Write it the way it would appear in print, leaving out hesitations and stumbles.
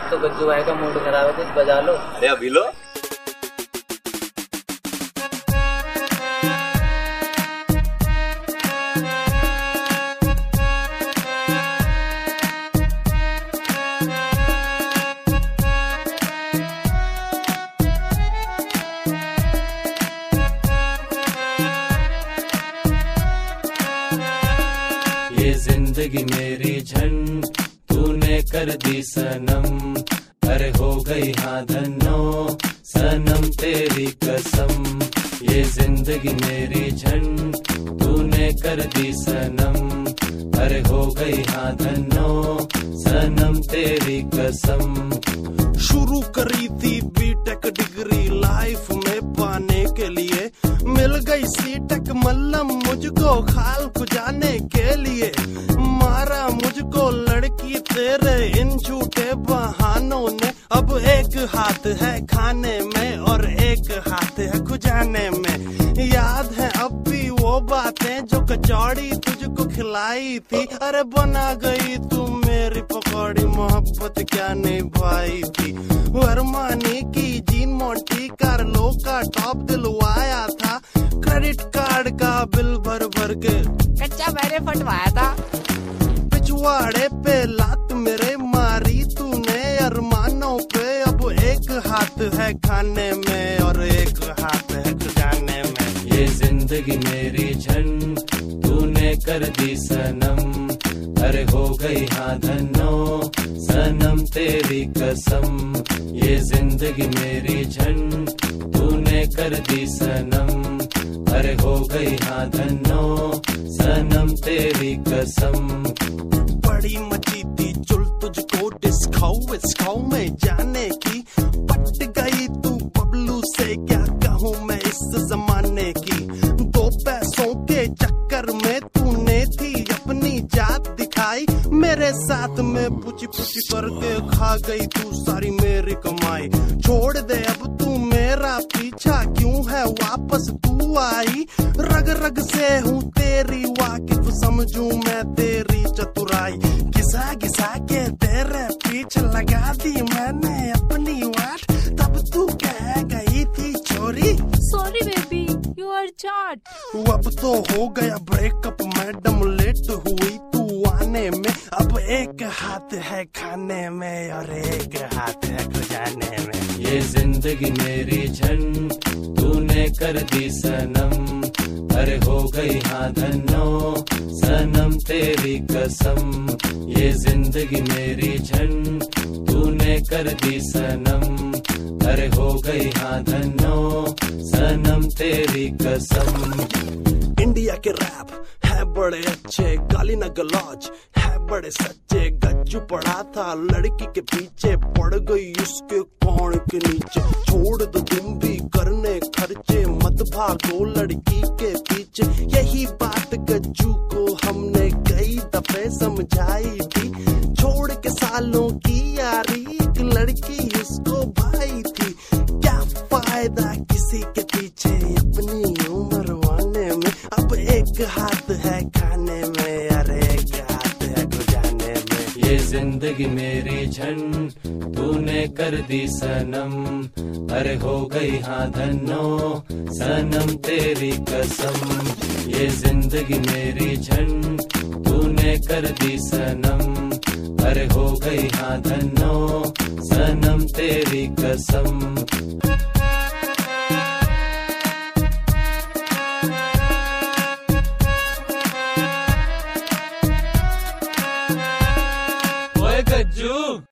तो गज्जू भाई का मूड खराब है, कुछ बजा लो। अरे अभी लो। ये जिंदगी मेरी झंड तूने कर दी सनम, अरे हो गई हाँ धन्नो सनम तेरी कसम। ये जिंदगी मेरी झंड तूने कर दी सनम, अरे हो गई हाँ धन्नो सनम तेरी कसम। शुरू करी थी बीटेक डिग्री लाइफ में पाने के लिए, मिल गई सीटेक मल्लम मुझको खाल खुजाने के लिए। मारा मुझको लड़की तेरे इन झूठे बहानों ने, अब एक हाथ है खाने में और एक हाथ है खुजाने में। याद है अब भी वो बातें जो कचौड़ी तुझको खिलाई थी, अरे बना गई तू मेरी पकौड़ी, मोहब्बत क्या निभाई थी। अरमानी की जीन मोंटी कार्लो का टॉप दिलवाया था, क्रेडिट कार्ड का बिल भर भर के कच्चा मैंने फटवाया था। पिछवाड़े पे लात मेरे मारी तूने अरमानों पे, अब एक हाथ है खाने में और एक हाथ है खुजाने में। ये जिंदगी मेरी झंड तूने कर दी सनम, अरे हो गई हाँ धन्नो सनम तेरी कसम। ये जिंदगी मेरी झंड तूने कर दी सनम, अरे हो गई हाँ धन्नो सनम तेरी कसम। बड़ी मची थी चुल तुझको डिस्काऊ में जाने की, पट गई तू बबलू से क्या कहूँ मैं इस जमाने की। दो पैसों के चक्कर में तूने थी अपनी जात दिखाई, मेरे साथ में पुची पुची करके खा गई तू सारी मेरी कमाई। छोड़ दे अब तू मेरा पीछा, क्यों है वापस तू आई। रग रग से हूँ तेरी वाकिफ, समझूं मैं तेरी चतुराई। घिसा घिसा के तेरे पीछे लगा दी मैंने अपनी वाट, तब तू कह गई थी छोरी sorry baby you are chat. अब तो हो गया ब्रेकअप मैडम, लेट हुई तू आने में। अब एक हाथ है खाने में और एक हाथ है खुजाने में। ये जिंदगी मेरी झंड तूने कर दी सनम, अरे हो गई हाँ धन्नो सनम तेरी कसम। ये जिंदगी मेरी झंड तूने कर दी सनम, अरे हो गई हाँ धन्नो सनम तेरी कसम। इंडिया के रैप है बड़े अच्छे, गाली न गलौज है बड़े सच्चे। गज्जू पड़ा था लड़की के पीछे, पड़ गई उसके कौन के नीचे। छोड़ दो तुम भी करने खर्चे, मत भागो लड़की के पीछे। यही बात गज्जू को हमने कई दफे समझाई थी। छोड़ के सालों की यारी एक लड़की उसको भाई थी। क्या फायदा किसी के पीछे अपनी उम्र वाने में। अब एक हाथ है खाने में और एक हाथ है गुजारने में। ये जिंदगी मेरी झंड तूने कर दी सनम, अरे हो गई हाँ धन्नो सनम तेरी कसम। ये जिंदगी मेरी झंड तूने कर दी सनम, अरे हो गई हाँ धन्नो सनम तेरी कसम।